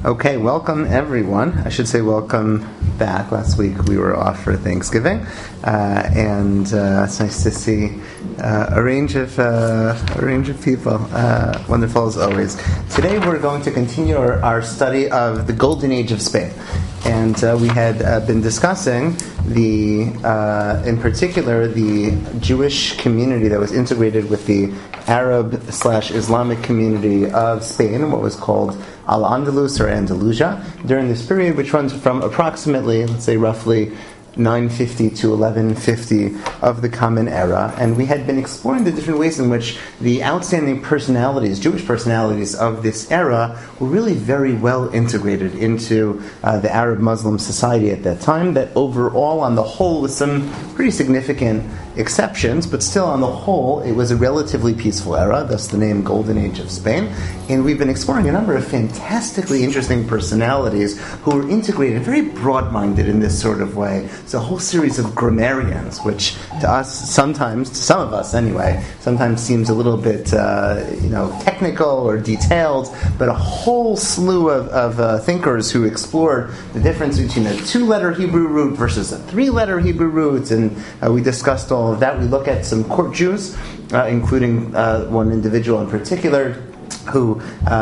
Okay, welcome everyone. I should say welcome back. Last week we were off for Thanksgiving, and it's nice to see a range of people. Wonderful as always. Today we're going to continue our study of the Golden Age of Spain, and we had been discussing in particular, the Jewish community that was integrated with the Arab/Islamic community of Spain, what was called Al-Andalus or Andalusia, during this period, which runs from approximately, let's say roughly 950 to 1150 of the Common Era, and we had been exploring the different ways in which the outstanding personalities, Jewish personalities of this era, were really very well integrated into the Arab-Muslim society at that time, that overall, on the whole, with some pretty significant exceptions, but still on the whole, it was a relatively peaceful era, thus the name Golden Age of Spain. And we've been exploring a number of fantastically interesting personalities who were integrated, very broad-minded in this sort of way. It's a whole series of grammarians, which to us sometimes, to some of us anyway, sometimes seems a little bit technical or detailed, but a whole slew of thinkers who explored the difference between a 2-letter Hebrew root versus a 3-letter Hebrew root, and we discussed all of that. We look at some court Jews, including one individual in particular, who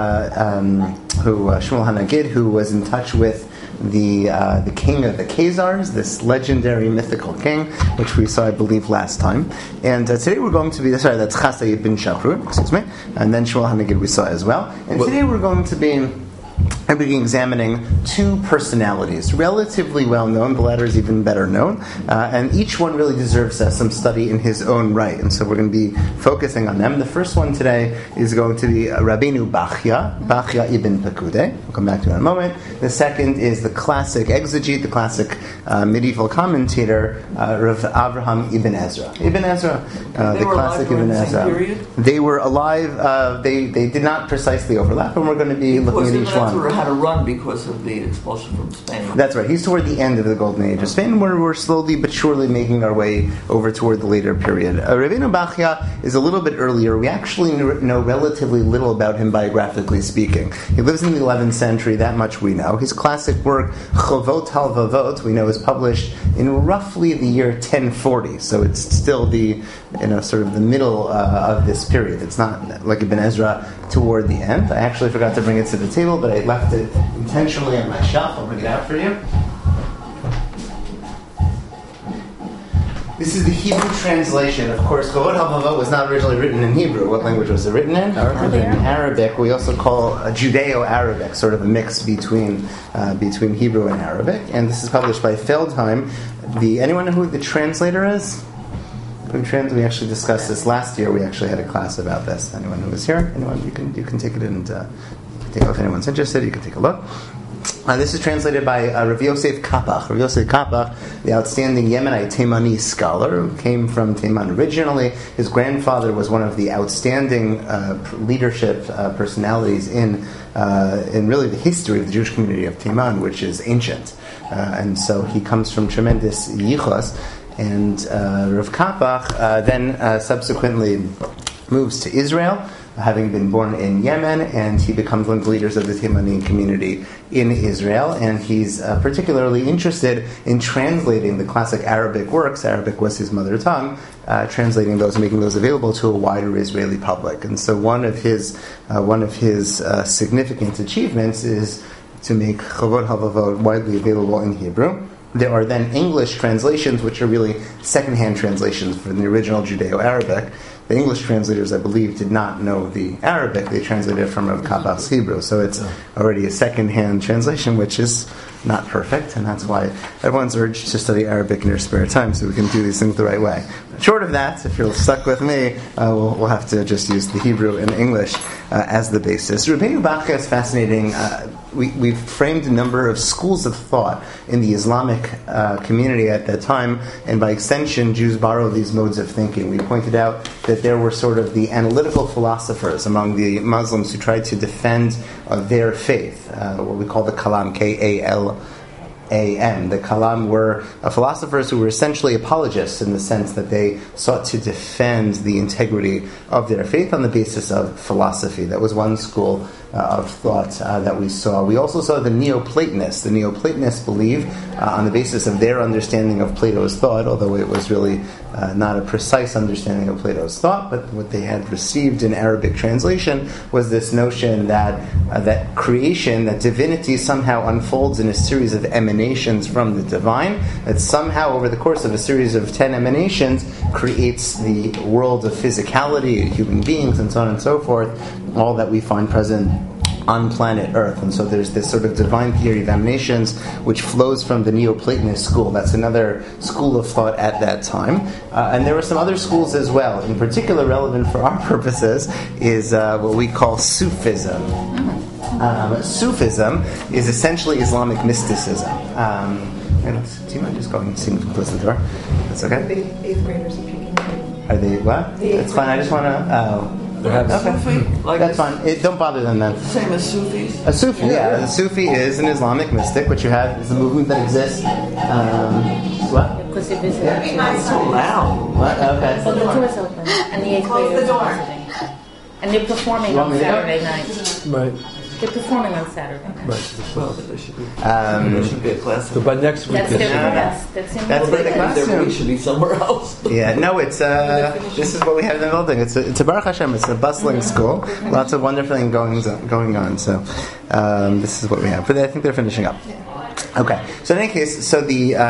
Shmuel HaNagid, who was in touch with the king of the Khazars, this legendary mythical king, which we saw, I believe, last time. And today we're going to be, that's Chasai ibn Shachrut, and then Shmuel HaNagid we saw as well. And today we're going to be examining 2 personalities, relatively well known. The latter is even better known, and each one really deserves some study in his own right. And so we're going to be focusing on them. The first one today is going to be Rabbeinu Bachya ibn Pekudei. We'll come back to it in a moment. The second is the classic exegete, the classic medieval commentator, Rav Avraham ibn Ezra. The classic Ibn Ezra. They were alive. They did not precisely overlap, and we're going to be looking at each one. Had to run because of the expulsion from Spain. That's right. He's toward the end of the Golden Age of Spain, where we're slowly but surely making our way over toward the later period. Rabbeinu Bachya is a little bit earlier. We actually know relatively little about him biographically speaking. He lives in the 11th century, that much we know. His classic work, Chovot HaLevavot, we know is published in roughly the year 1040, so it's still the sort of the middle of this period. It's not like Ibn Ezra toward the end. I actually forgot to bring it to the table, but I left it intentionally on my shelf. I'll bring it out for you. This is the Hebrew translation. Of course, Chovot HaLevavot was not originally written in Hebrew. What language was it written in? Arabic. We also call Judeo-Arabic, sort of a mix between Hebrew and Arabic. And this is published by Feldheim. Anyone know who the translator is? We actually discussed this last year. We actually had a class about this. Anyone who was here? Anyone? You can take it and take a look. If anyone's interested, you can take a look. This is translated by Rav Yosef Kapach. Rav Yosef Kapach, the outstanding Yemenite Taimani scholar who came from Taiman originally. His grandfather was one of the outstanding leadership personalities in really the history of the Jewish community of Taiman, which is ancient. And so he comes from tremendous yichus. And Rav Kapach then subsequently moves to Israel, having been born in Yemen, and he becomes one of the leaders of the Taimani community in Israel, and he's particularly interested in translating the classic Arabic works. Arabic was his mother tongue, translating those and making those available to a wider Israeli public. And so one of his significant achievements is to make Chovot HaLevavot widely available in Hebrew. There are then English translations, which are really second-hand translations from the original Judeo-Arabic. The English translators, I believe, did not know the Arabic. They translated it from Rav Kapach's Hebrew. So it's already a second-hand translation, which is not perfect, and that's why everyone's urged to study Arabic in your spare time so we can do these things the right way. Short of that, if you're stuck with me, we'll have to just use the Hebrew and English as the basis. Rabbeinu Bachya is fascinating. We've framed a number of schools of thought in the Islamic community at that time, and by extension, Jews borrow these modes of thinking. We pointed out that there were sort of the analytical philosophers among the Muslims who tried to defend their faith, what we call the Kalam, K-A-L A.M. The Kalam were philosophers who were essentially apologists in the sense that they sought to defend the integrity of their faith on the basis of philosophy. That was one school of thought that we saw. We also saw the Neoplatonists. The Neoplatonists believe, on the basis of their understanding of Plato's thought, although it was really not a precise understanding of Plato's thought, but what they had received in Arabic translation was this notion that that creation, that divinity somehow unfolds in a series of emanations from the divine, that somehow over the course of a series of 10 emanations creates the world of physicality, human beings, and so on and so forth, all that we find present on planet Earth. And so there's this sort of divine theory of emanations which flows from the Neoplatonist school. That's another school of thought at that time. And there were some other schools as well. In particular, relevant for our purposes is what we call Sufism. Sufism is essentially Islamic mysticism. Do you mind just going and close the door? That's okay? Eighth graders, if you can. Are they what? It's fine. I just want to... Sufi? Like that's fine. Don't bother them then. Same as Sufis? A Sufi, yeah. A Sufi is an Islamic mystic. What you have is a movement that exists. What? Because it is It's so loud. What? Okay. So the door's open, and the eighth graders are visiting. And they're performing on Saturday night. Right. They're performing on Saturday. Right. Well, there should be a class. So by next week, That's their class. That's in That's the the classroom. We should be somewhere else. Yeah, no, it's this is what we have in the building. It's a Baruch Hashem. It's a bustling school. Lots of wonderful things going on. So this is what we have. But I think they're finishing up. Okay. So in any case, so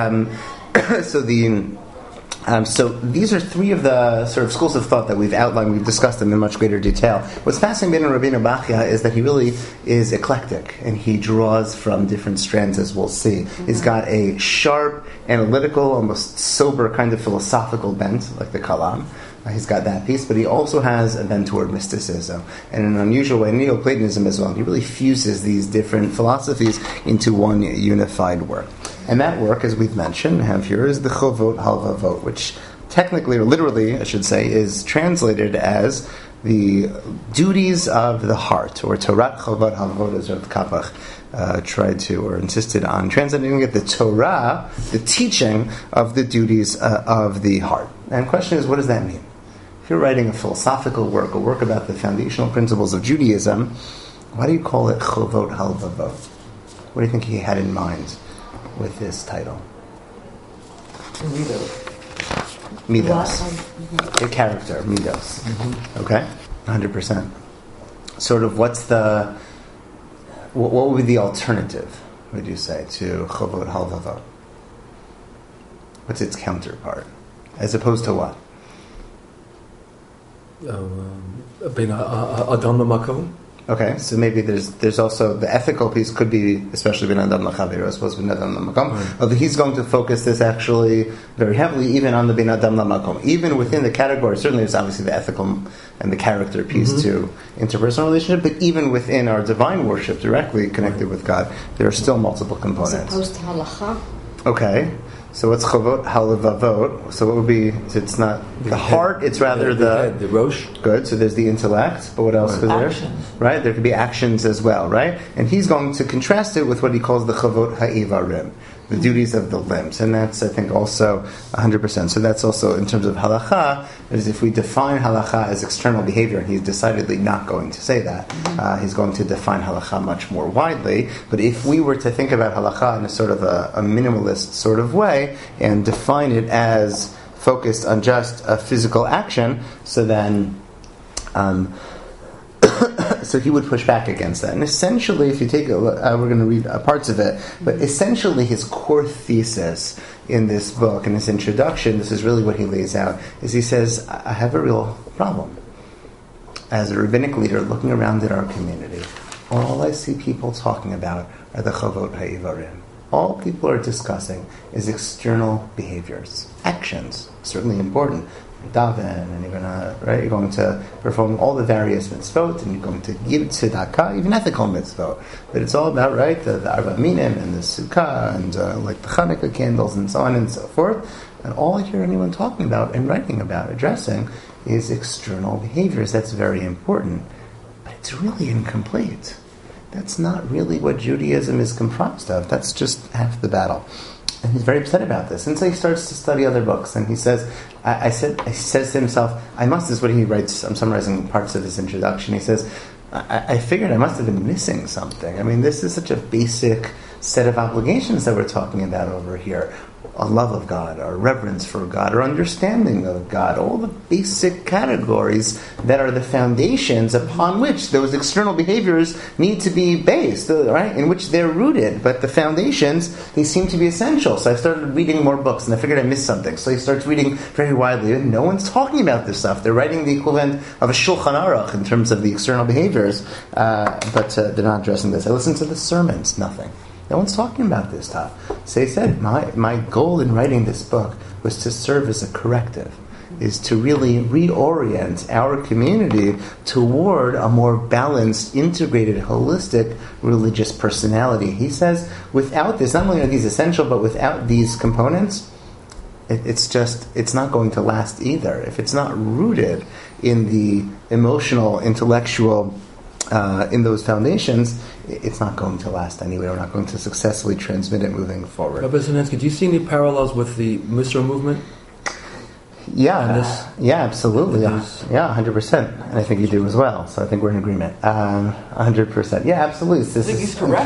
these are three of the sort of schools of thought that we've outlined. We've discussed them in much greater detail. What's fascinating about Rabbeinu Bachya is that he really is eclectic, and he draws from different strands, as we'll see. He's got a sharp, analytical, almost sober kind of philosophical bent, like the Kalam. He's got that piece, but he also has a bent toward mysticism, and in an unusual way, Neoplatonism as well. He really fuses these different philosophies into one unified work. And that work, as we've mentioned, have here is the Chovot Halvavot, which technically, or literally, I should say, is translated as the duties of the heart, or Torah Chovot Halvavot, as Rav Kapach tried to, or insisted on translating it, the Torah, the teaching of the duties of the heart. And the question is, what does that mean? If you're writing a philosophical work, a work about the foundational principles of Judaism, why do you call it Chovot Halvavot? What do you think he had in mind with this title? Midos. The character, Midos. Mm-hmm. Okay? 100%. Sort of what would be the alternative, would you say, to Chovot Halvavot? What's its counterpart? As opposed to what? Adam Lamakom. Okay, so maybe there's also the ethical piece could be, especially Ben Adam L'Chavero, I suppose Ben Adam L'Makom. Although he's going to focus this actually very heavily even on the Ben Adam L'Makom. Even within the category, certainly there's obviously the ethical and the character piece to interpersonal relationship, but even within our divine worship directly connected with God, there are still multiple components. As opposed to halacha. Okay. So what's Chovot Halvavot? So what would be? It's not the heart. It's rather the Rosh. Good. So there's the intellect. But what else is there? Actions. Right. There could be actions as well. Right. And he's going to contrast it with what he calls the Chovot Ha'ivarim, the duties of the limbs, and that's I think also 100%. So that's also in terms of halacha. Is if we define halacha as external behavior, and he's decidedly not going to say that. He's going to define halacha much more widely. But if we were to think about halacha in a sort of a minimalist sort of way and define it as focused on just a physical action, so then. So he would push back against that. And essentially, if you take a look, we're going to read parts of it, but essentially his core thesis in this book, in this introduction, this is really what he lays out, is he says, I have a real problem. As a rabbinic leader looking around at our community, all I see people talking about are the Chovot Ha'ivarim. All people are discussing is external behaviors, actions, certainly important. Daven, and you're going to perform all the various mitzvot, and you're going to give tzedakah, even ethical mitzvot. But it's all about, right, the Arba Minim and the Sukkah and like the Hanukkah candles and so on and so forth. And all I hear anyone talking about and writing about, addressing, is external behaviors. That's very important, but it's really incomplete. that's not really what Judaism is comprised of. That's just half the battle. And he's very upset about this. And so he starts to study other books. And he says, he says to himself, this is what he writes, I'm summarizing parts of his introduction. He says, I figured I must have been missing something. I mean, this is such a basic set of obligations that we're talking about over here. A love of God, our reverence for God, our understanding of God, all the basic categories that are the foundations upon which those external behaviors need to be based, right? In which they're rooted. But the foundations, they seem to be essential. So I started reading more books, and I figured I missed something. So he starts reading very widely, and no one's talking about this stuff. They're writing the equivalent of a Shulchan Aruch in terms of the external behaviors, but they're not addressing this. I listened to the sermons, nothing. No one's talking about this stuff. So he said, my goal in writing this book was to serve as a corrective, is to really reorient our community toward a more balanced, integrated, holistic religious personality. He says, without this, not only are these essential, but without these components, it's not going to last either. If it's not rooted in the emotional, intellectual, in those foundations, it's not going to last anyway. We're not going to successfully transmit it moving forward. Rabbi Zernensky, do you see any parallels with the Musar movement? Yeah, absolutely. Yeah, 100%. And I think you do as well. So I think we're in agreement. 100%. Yeah, absolutely. I think he's correct.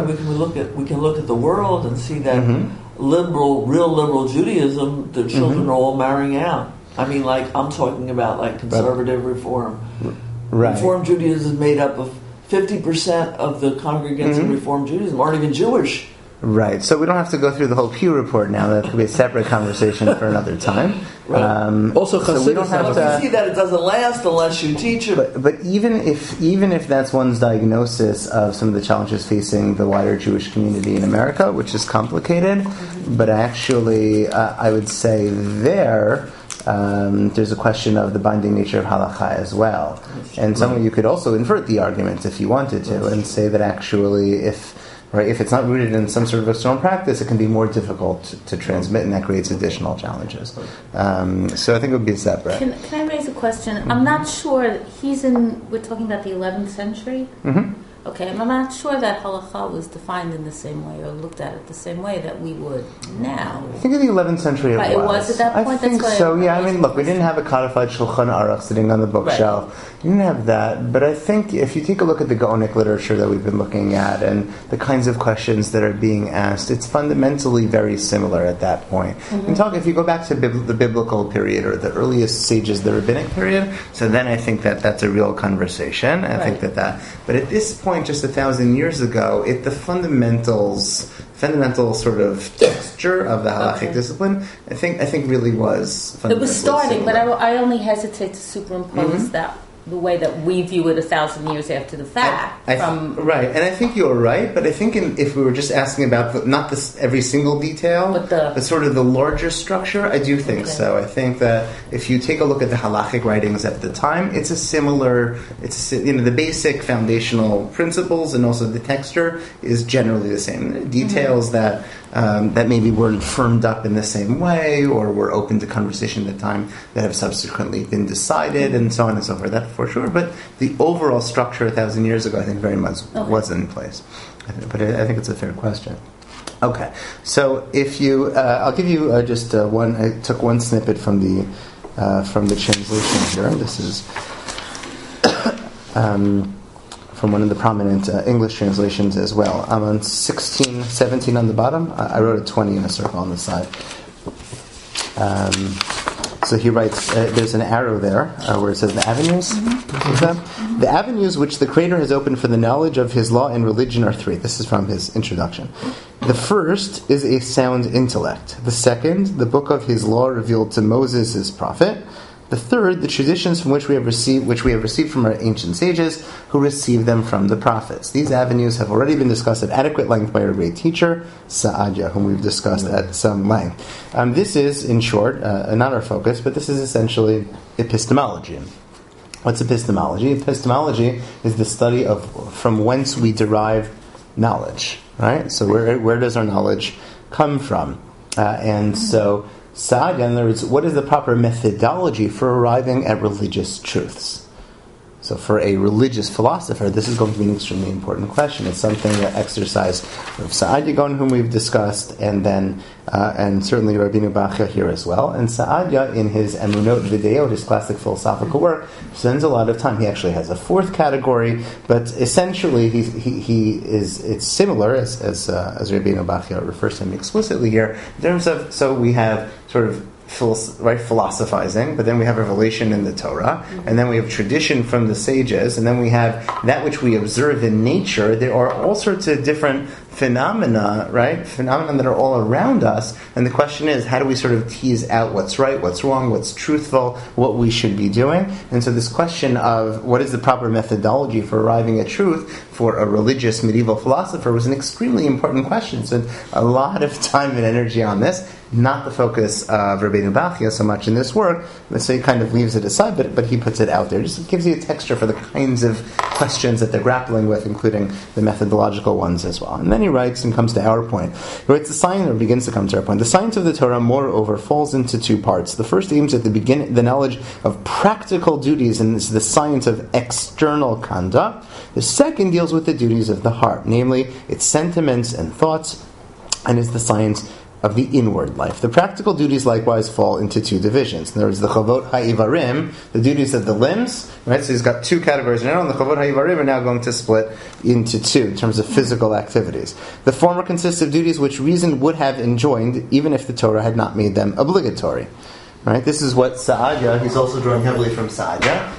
We can look at the world and see that real liberal Judaism, the children are all marrying out. I mean, like I'm talking about like conservative reform. Right. Reform Judaism is made up of 50% of the congregants in Reform Judaism aren't even Jewish. Right. So we don't have to go through the whole Pew report now. That could be a separate conversation for another time. Right. Also, so we don't have to see that it doesn't last unless you teach it. But even if that's one's diagnosis of some of the challenges facing the wider Jewish community in America, which is complicated, but actually, I would say there's a question of the binding nature of halakha as well. And some you could also invert the argument if you wanted to and say that actually if it's not rooted in some sort of external practice, it can be more difficult to transmit, and that creates additional challenges. So I think it would be separate. Can I raise a question? I'm not sure, we're talking about the 11th century? Mm-hmm. Okay, I'm not sure that halakha was defined in the same way or looked at it the same way that we would now. I think in the 11th century it was at that point? I think so, yeah. I mean, look, we didn't have a codified Shulchan Aruch sitting on the bookshelf. Right. We didn't have that. But I think if you take a look at the Gaonic literature that we've been looking at and the kinds of questions that are being asked, it's fundamentally very similar at that point. Mm-hmm. If you go back to the biblical period or the earliest sages, the rabbinic period, so then I think that's a real conversation. I think that. But at this point, just 1,000 years ago, the fundamental sort of texture of the halachic discipline, I think really was fundamentally it was starting, similar. but I only hesitate to superimpose that the way that we view it 1,000 years after the fact. Right, and I think you're right, but I think if we were just asking about not every single detail, but sort of the larger structure, I do think so. I think that if you take a look at the halachic writings at the time, the basic foundational principles and also the texture is generally the same. Details that maybe weren't firmed up in the same way or were open to conversation at the time that have subsequently been decided and so on and so forth. That for sure. But the overall structure 1,000 years ago, I think very much was in place. But I think it's a fair question. Okay. So if you, I'll give you just one. I took one snippet from the translation here. This is from one of the prominent English translations as well. I'm on 16, 17 on the bottom. I wrote a 20 in a circle on the side. So he writes, there's an arrow there where it says the avenues. The avenues which the Creator has opened for the knowledge of His law and religion are three. This is from his introduction. The first is a sound intellect. The second, the book of His law revealed to Moses, His prophet. The third, the traditions from which we have received from our ancient sages, who received them from the prophets. These avenues have already been discussed at adequate length by our great teacher, Saadia, whom we've discussed at some length. This is, in short, not our focus, but this is essentially epistemology. What's epistemology? Epistemology is the study of from whence we derive knowledge, right? So where does our knowledge come from? So Saadia, in other words, what is the proper methodology for arriving at religious truths? So for a religious philosopher, this is going to be an extremely important question. It's something that exercised Rav Saadia Gaon, whom we've discussed, and then and certainly Rabbeinu Bachya here as well. And Saadia, in his Emunot V'Deot, his classic philosophical work, spends a lot of time. He actually has a fourth category, but essentially it's similar as Rabbeinu Bachya refers to him explicitly here in terms of. So we have sort of philosophizing, but then we have revelation in the Torah, and then we have tradition from the sages, and then we have that which we observe in nature. There are all sorts of different phenomena, right? Phenomena that are all around us, and the question is, how do we sort of tease out what's right, what's wrong, what's truthful, what we should be doing? And so this question of what is the proper methodology for arriving at truth for a religious medieval philosopher was an extremely important question. So a lot of time and energy on this, not the focus of Rabbeinu Bachya so much in this work, so he kind of leaves it aside, but he puts it out there. Just gives you a texture for the kinds of questions that they're grappling with, including the methodological ones as well. And then he writes and comes to our point. He writes begins to come to our point. The science of the Torah, moreover, falls into two parts. The first aims at the knowledge of practical duties, and is the science of external conduct. The second deals with the duties of the heart, namely its sentiments and thoughts, and is the science of the inward life. The practical duties likewise fall into two divisions. In other words, the chavot ha'ivarim, the duties of the limbs, right? So he's got two categories now, and the chavot ha'ivarim are now going to split into two in terms of physical activities. The former consists of duties which reason would have enjoined, even if the Torah had not made them obligatory. Right? This is what Saadia, he's also drawing heavily from Saadia.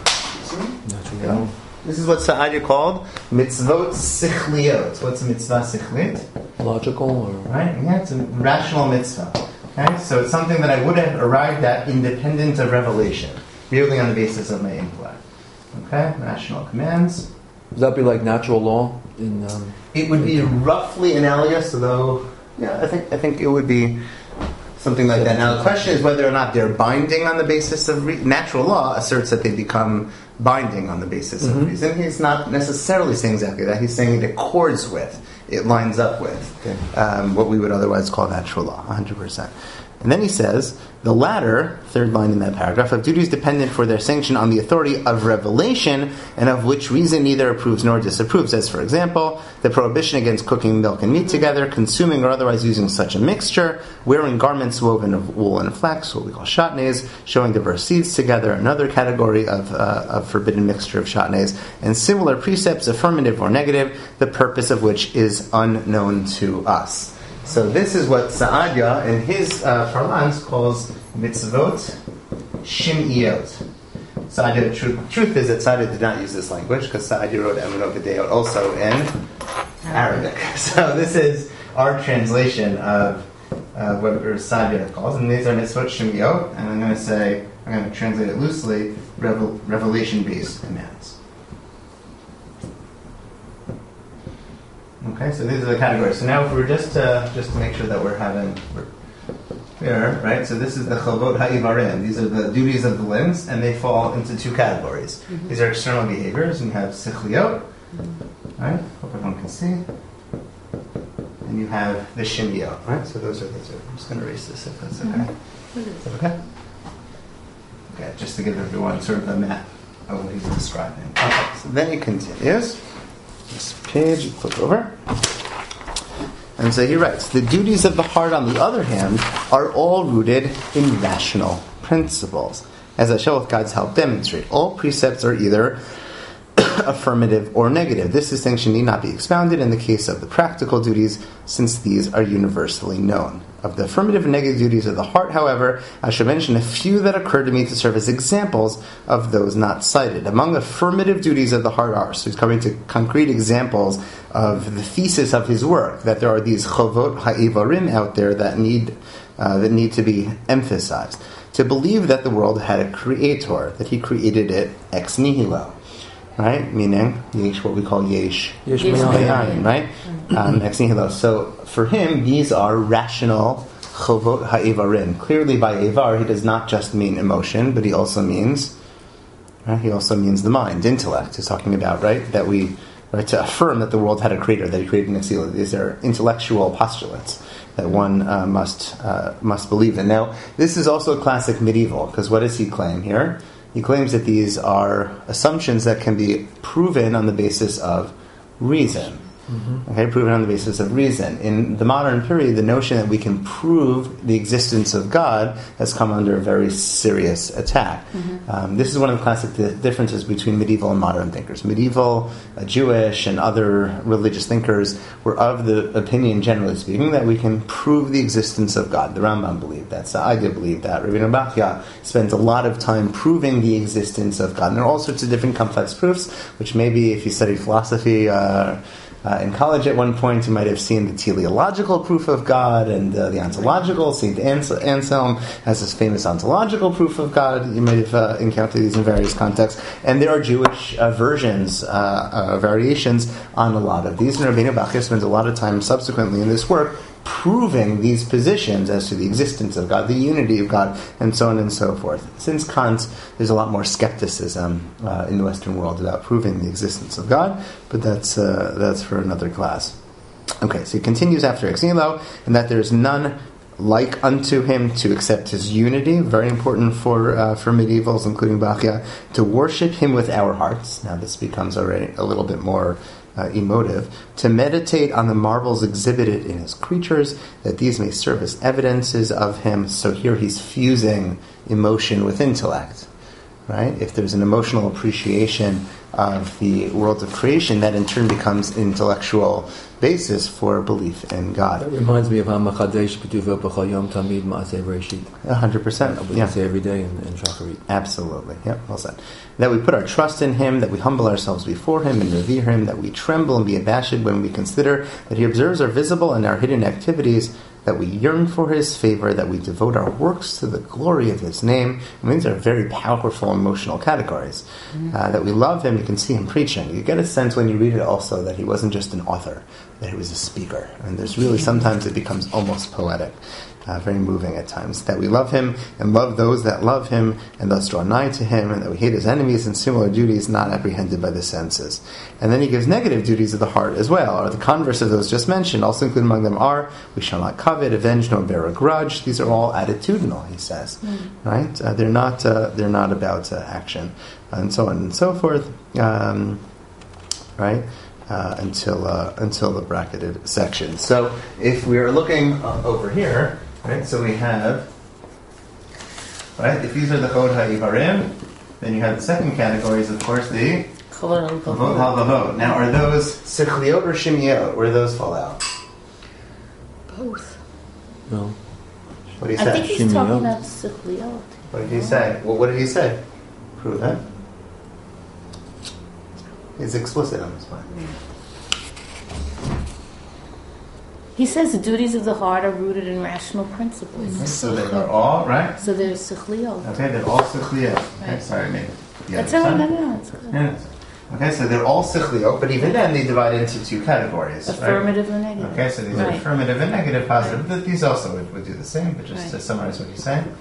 This is what Saadia called mitzvot sichliot. What's a mitzvah sichlit? Logical, or right? Yeah, it's a rational mitzvah. Okay, so it's something that I would have arrived at independent of revelation, merely on the basis of my intellect. Okay, rational commands. Would that be like natural law? It would be roughly analogous, although I think it would be something like that. Now the question is whether or not they're binding on the basis of natural law asserts that they become binding on the basis of reason. He's not necessarily saying exactly that. He's saying it accords with, it lines up with what we would otherwise call natural law, 100%. And then he says, the latter, third line in that paragraph, of duties dependent for their sanction on the authority of revelation, and of which reason neither approves nor disapproves, as, for example, the prohibition against cooking milk and meat together, consuming or otherwise using such a mixture, wearing garments woven of wool and flax, what we call shatnez, showing diverse seeds together, another category of forbidden mixture of shatnez, and similar precepts, affirmative or negative, the purpose of which is unknown to us. So this is what Saadia, in his parlance, calls mitzvot shim'iyot. Saadia, truth is that Saadia did not use this language, because Saadia wrote Emunot V'Deot also in Arabic. So this is our translation of what Saadia calls, and these are mitzvot shim'iyot, and I'm going to translate it loosely, revelation-based commands. Okay, so these are the categories. So now if we're just to make sure that we're clear, right? So this is the chavot ha'ivarim. These are the duties of the limbs, and they fall into two categories. These are external behaviors, and you have sichliot, right? Hope everyone can see. And you have the shim'iyot, right? So those are. I'm just going to erase this if that's okay. Is that okay? Okay, just to give everyone sort of a map of what he's describing. Okay, so then he continues. This page, flip over. And so he writes, the duties of the heart, on the other hand, are all rooted in rational principles, as I shall with God's help demonstrate. All precepts are either affirmative or negative. This distinction need not be expounded in the case of the practical duties, since these are universally known. Of the affirmative and negative duties of the heart, however, I shall mention a few that occur to me to serve as examples of those not cited. Among affirmative duties of the heart are, so he's coming to concrete examples of the thesis of his work, that there are these chavot ha'ivarim out there that need to be emphasized. To believe that the world had a creator, that he created it ex nihilo. Right? Meaning, what we call yesh me'ayin, right? Ex nihilo. So, for him, these are rational chavot ha'ivarim. Clearly, by ivar, he does not just mean emotion, but he also means the mind, intellect. He's talking about, right, that we, right, to affirm that the world had a creator, that he created an exil. These are intellectual postulates that one must believe in. Now, this is also a classic medieval, because what does he claim here? he claims that these are assumptions that can be proven on the basis of reason. Okay, proven on the basis of reason. In the modern period, the notion that we can prove the existence of God has come under a very serious attack. This is one of the classic differences between medieval and modern thinkers. Medieval, Jewish, and other religious thinkers were of the opinion, generally speaking, that we can prove the existence of God. The Rambam believed that. Sa'adia believed that. Rabbeinu Bachya spent a lot of time proving the existence of God. And there are all sorts of different complex proofs, which maybe if you studied philosophy in college at one point, you might have seen the teleological proof of God and the ontological. St. Anselm has this famous ontological proof of God. You might have encountered these in various contexts. And there are Jewish versions, variations on a lot of these. And Rabbeinu Bachya spends a lot of time subsequently in this work proving these positions as to the existence of God, the unity of God, and so on and so forth. Since Kant, there's a lot more skepticism in the Western world about proving the existence of God, but that's for another class. Okay, so he continues after Ex Nihilo, and that there's none like unto him to accept his unity, very important for medievals, including Bachya, to worship him with our hearts. Now this becomes already a little bit more emotive, to meditate on the marvels exhibited in his creatures, that these may serve as evidences of him. So here he's fusing emotion with intellect, right? If there's an emotional appreciation of the world of creation, that in turn becomes intellectual basis for belief in God. That reminds me of HaMachadesh B'Tuva B'Chayom Tamid Ma'aseh Bereshit. 100%. We say every day in Shacharit. Absolutely. Yep, well said. That we put our trust in him, that we humble ourselves before him and revere him, that we tremble and be abashed when we consider that he observes our visible and our hidden activities, that we yearn for his favor, that we devote our works to the glory of his name. And these are very powerful emotional categories. That we love him, you can see him preaching. You get a sense when you read it also that he wasn't just an author, that he was a speaker. And there's really, sometimes it becomes almost poetic. Very moving at times. That we love him and love those that love him and thus draw nigh to him, and that we hate his enemies and similar duties not apprehended by the senses. And then he gives negative duties of the heart as well, or the converse of those just mentioned. Also included among them are, we shall not covet, avenge, nor bear a grudge. These are all attitudinal, he says. Right? They're not about action. And so on and so forth. Right? Until the bracketed section. So if we're looking over here, right, so we have, right, if these are the Chod HaIvarim, then you have the second category is, of course, the Chod HaLavot. Now, are those Sichliot or Shimiot? Where do those fall out? Both. No. What do you say? I think he's talking about Sichliot. What did he say? Well, what did he say? Prove that. He's explicit on this one. He says the duties of the heart are rooted in rational principles. So they are all, right? So there's Sichliot. Okay, they're all Sichliot. Okay, Right. sorry, maybe. That's all. No, it's good. Yeah. Okay, so they're all Sichliot, but even then they divide into two categories. Affirmative right? and negative. Okay, so these are Right. affirmative and negative, positive. But these also would do the same, but just Right. to summarize what he's saying.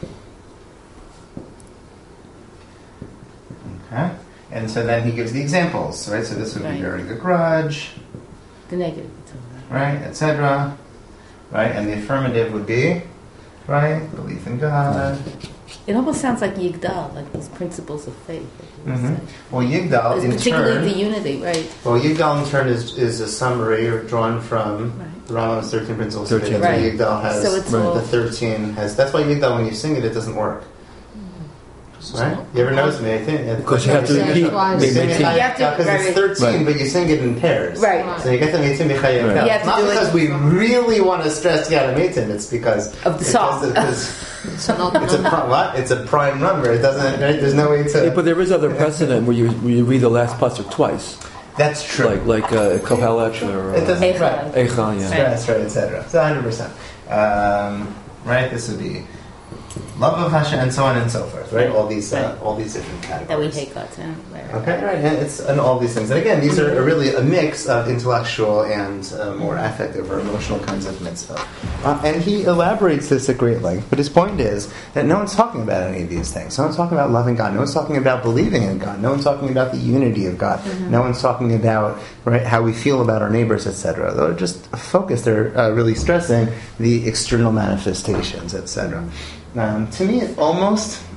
Okay, and so then he gives the examples, right? So this would be Right. bearing a grudge, The negative. right, etc. Right, and the affirmative would be, right, belief in God. It almost sounds like Yigdal, like these principles of faith. Well, Yigdal in Particularly turn. the unity, right? Well, Yigdal in turn is a summary or drawn from Right. the Rambam's 13 principles. 13. Right. Yigdal has So it's all- the 13 has. That's why Yigdal, when you sing it, it doesn't work. Right? You ever notice me? I think Because you have to repeat. You have to- because it's 13, Right. but you sing it in pairs. Right. So you get the Meitim B'Chayev. Right. You have to Not do it- because we really want to stress Yad Meitim. It's because Of the song. It's a prime number. It doesn't. Right? There's no way to. Yeah, but there is other precedent where you read the last pasuk twice, That's true. like Kohelet or It doesn't. Eichel. Right. Eichel, yeah. Stress, right, etc. So 100%. Right. This would be love of Hashem and so on and so forth. Right. All these different categories. That we hate God too. Right. Okay, right, and all these things. And again, these are really a mix of intellectual and more affective or emotional kinds of mitzvah. And he elaborates this at great length, but his point is that no one's talking about any of these things. No one's talking about loving God. No one's talking about believing in God. No one's talking about the unity of God. No one's talking about how we feel about our neighbors, etc. They're just focused. They're really stressing the external manifestations, etc. To me, it almost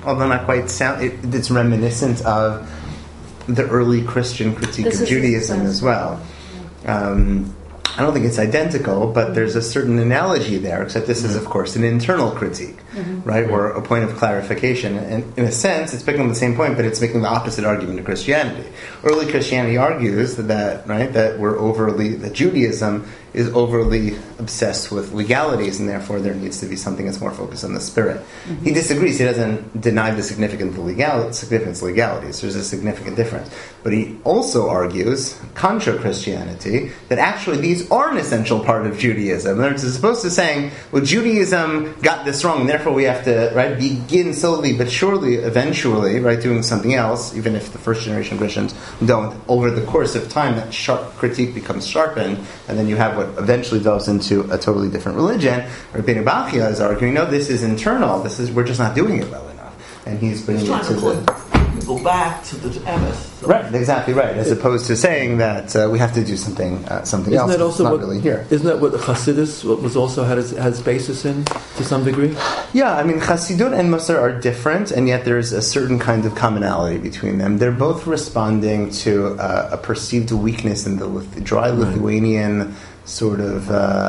although not quite sound, it's reminiscent of the early Christian critique of Judaism as well. I don't think it's identical, but there's a certain analogy there, except this is, of course, an internal critique, right, or a point of clarification. And in a sense, it's picking up the same point, but it's making the opposite argument to Christianity. Early Christianity argues that, right, that Judaism is overly obsessed with legalities, and therefore there needs to be something that's more focused on the spirit. He disagrees. He doesn't deny the significance of legalities. There's a significant difference. But he also argues, contra Christianity, that actually these are an essential part of Judaism. In other words, as opposed to saying, well, Judaism got this wrong, and therefore we have to, right, begin slowly but surely, eventually, right, doing something else, even if the first generation Christians don't. Over the course of time, that sharp critique becomes sharpened, and then you have what eventually develops into a totally different religion. Rabbeinu Bachya is arguing, no, this is internal. We're just not doing it well enough. And he's bringing it to people back to the emes. Right, exactly right. As opposed to saying that we have to do something else. Isn't that also not really here? Isn't that what Chassidus was also had its basis in to some degree? Yeah, I mean, Chassidut and Musar are different, and yet there's a certain kind of commonality between them. They're both responding to a perceived weakness in the dry Lithuanian sort of,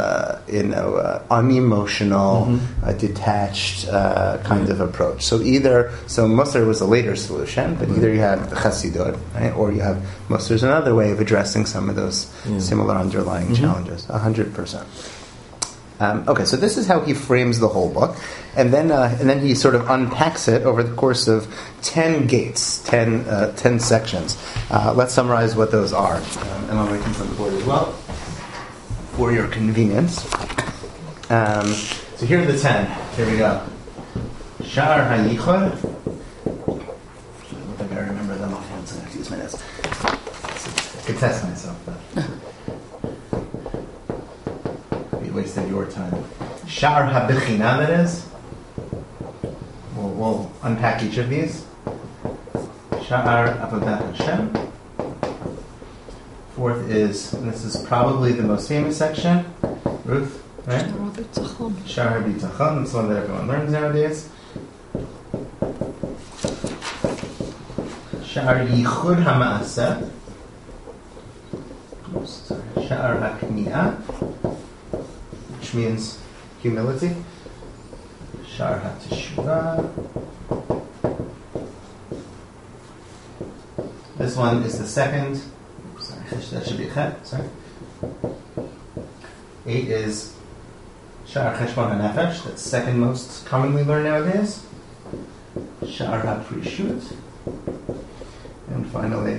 unemotional, detached kind of approach. So Musar was a later solution, but either you have the Chassidut, right, or you have Musar's another way of addressing some of those similar underlying challenges. 100%. Okay, so this is how he frames the whole book, and then he sort of unpacks it over the course of 10 gates, 10 sections. Let's summarize what those are, and I'll write them on the board as well, for your convenience. So here are the 10. Here we go. Sha'ar HaYichud. I don't think I remember them offhand, so I have to use my notes. I could test myself, but we wasted your time. Sha'ar HaBechina, that is. We'll unpack each of these. Sha'ar Avodat Hashem. Fourth is, and this is probably the most famous section, Ruth, right? Sha'ar HaBitachon, that's one that everyone learns nowadays. Sha'ar Yichud HaMa'aseh. Sha'ar HaKni'ah, which means humility. Sha'ar HaTeshuvah. This one is the second. That should be a chet, sorry. 8 is Sha'ar Cheshbon HaNefesh, that's second most commonly learned nowadays. Sha'ar HaPrishut. And finally,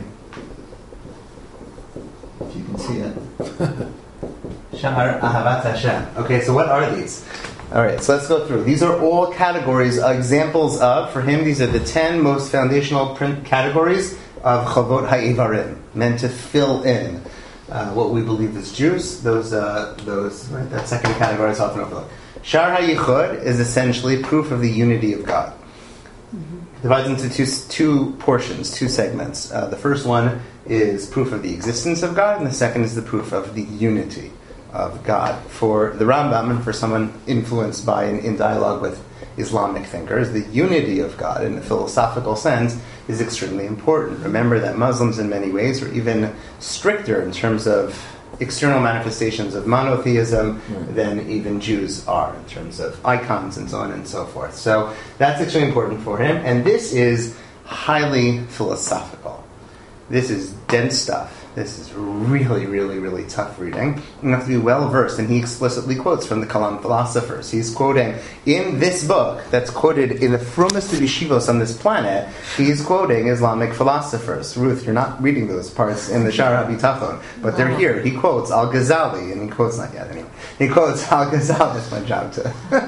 if you can see it, Sha'ar Ahavat Hashem. Okay, so what are these? Alright, so let's go through. These are all categories, examples of, for him, these are the 10 most foundational categories of Chavot HaIvarim, meant to fill in what we believe is Jews. Those right, that second category is often overlooked. Sha'ar HaYichud is essentially proof of the unity of God. Divides into two portions, two segments. The first one is proof of the existence of God, and the second is the proof of the unity of God. For the Rambam, and for someone influenced by and in dialogue with Islamic thinkers, the unity of God in a philosophical sense is extremely important. Remember that Muslims in many ways are even stricter in terms of external manifestations of monotheism than even Jews are in terms of icons and so on and so forth. So that's extremely important for him, and this is highly philosophical. This is dense stuff. This is really, really, really tough reading. You have to be well versed, and he explicitly quotes from the Kalam philosophers. He's quoting in this book that's quoted in the frumest of yeshivos on this planet. He's quoting Islamic philosophers. Ruth, you're not reading those parts in the Sha'ar HaBitachon, but they're here. He quotes Al-Ghazali, and he quotes not yet anyway. He quotes Al-Ghazali. That's my job to.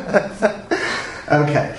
Okay.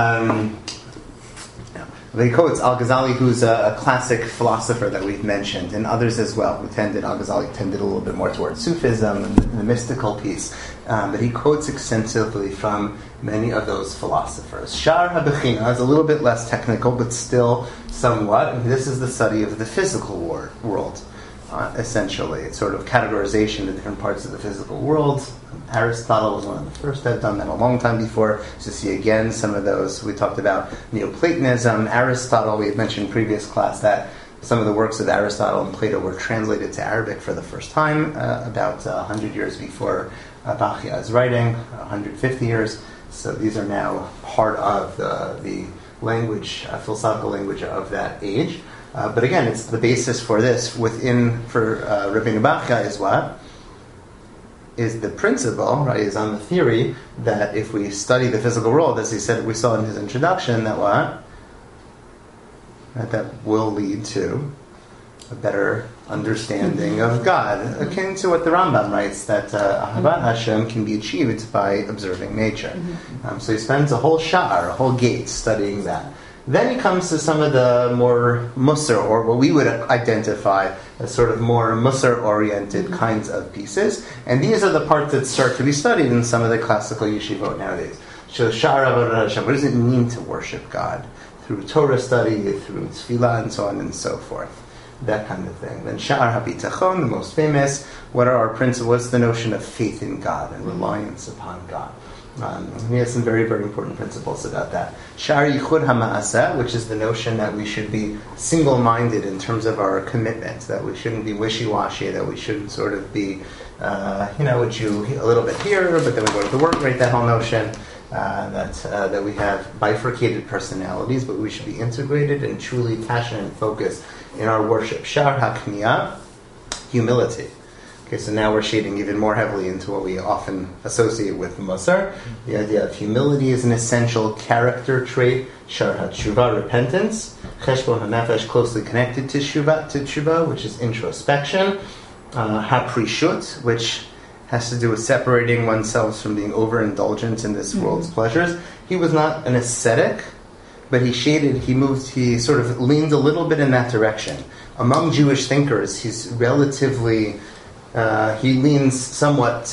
He quotes Al-Ghazali, who's a classic philosopher that we've mentioned, and others as well, Al-Ghazali tended a little bit more towards Sufism and the mystical piece. But he quotes extensively from many of those philosophers. Sha'ar HaBechina is a little bit less technical, but still somewhat. And this is the study of the physical world. essentially. It's sort of categorization of different parts of the physical world. Aristotle was one of the first to have done that a long time before. To see again some of those, we talked about Neoplatonism. Aristotle, we had mentioned in previous class that some of the works of Aristotle and Plato were translated to Arabic for the first time about 100 years before Bachya's writing, 150 years. So these are now part of the language, philosophical language of that age. But again, it's the basis for this for Rabbeinu Bachya is what? Is the principle, right, is on the theory that if we study the physical world, as he said, we saw in his introduction, that what? That will lead to a better understanding of God, akin to what the Rambam writes, that Ahavat Hashem can be achieved by observing nature. So he spends a whole gate studying that. Then he comes to some of the more Musar, or what we would identify as sort of more Musar-oriented kinds of pieces. And these are the parts that start to be studied in some of the classical yeshivot nowadays. So Sha'ar Avodat Hashem, what does it mean to worship God? Through Torah study, through Tefillah, and so on and so forth. That kind of thing. Then Sha'ar HaBitachon, the most famous, what are our principles? What's the notion of faith in God and reliance upon God? He has some very, very important principles about that. Sha'ar Yichud HaMa'aseh, which is the notion that we should be single-minded in terms of our commitment, that we shouldn't be wishy-washy, that we shouldn't sort of be, a little bit here, but then we go to the work rate, that whole notion. That we have bifurcated personalities, but we should be integrated and truly passionate and focused in our worship. Sha'ar HaKniyah, humility. Okay, so now we're shading even more heavily into what we often associate with Musar. The idea of humility is an essential character trait. Sha'ar HaTshuva, repentance. Cheshbon HaNefesh, closely connected to Tshuva, which is introspection. HaPrishut, which has to do with separating oneself from being overindulgent in this world's pleasures. He was not an ascetic, but he sort of leaned a little bit in that direction. Among Jewish thinkers, he's relatively, he leans somewhat